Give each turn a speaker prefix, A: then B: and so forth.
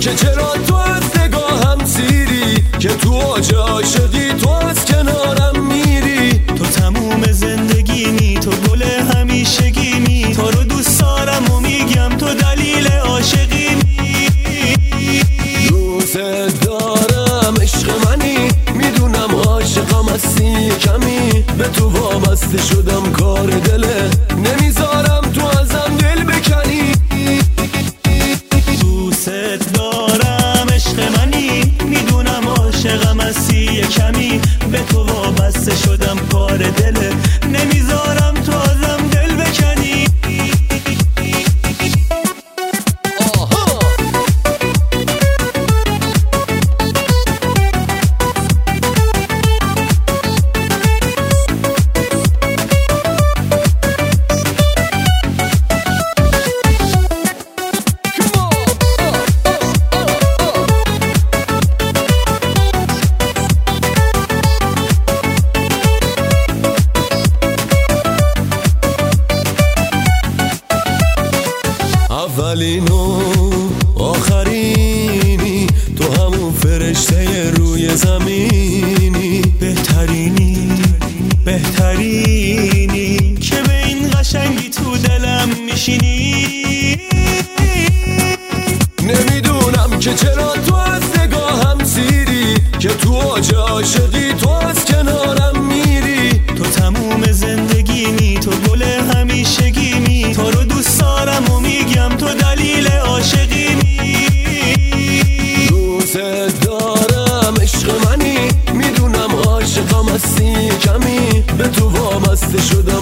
A: که چرا تو از نگاهم سیری، که تو اوج عاشقی تو از کنارم میری.
B: تو تموم زندگیمی، تو گل همیشگیمی، تو رو دوست دارم و میگم تو دلیل عاشقیمی.
A: دوست دارم عشق منی، میدونم عاشقم هستی کمی، به تو وابسته شدم کار دله، نمیذارم تو ازم دل بکنی.
B: دوست دارم عشق منی، میدونم عاشقم هستی کمی، به تو وابسته شدم کار دله، نمیذارم تو ازم دل بکنی.
A: اولین و آخرینی، تو همون فرشته روی زمینی، بهترینی
B: که به این قشنگی تو دلم میشینی.
A: نمیدونم که چرا تو از نگاهم سیری، که تو اوج عاشقی تو از کنارم میری.
B: تو تموم زندگیمی، تو گل همیشگیمی، تو رو دوست دارم و میگم تو دلیل عاشقیمی.
A: دوست دارم عشق منی، میدونم عاشقم هستی کمی، به تو وابسته شدم